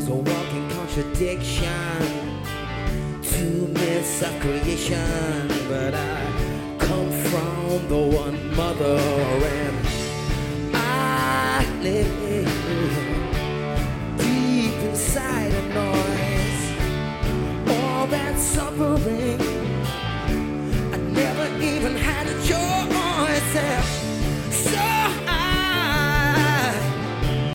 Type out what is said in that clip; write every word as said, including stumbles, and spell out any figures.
was a walking contradiction to myths of creation. But I come from the one mother, and I live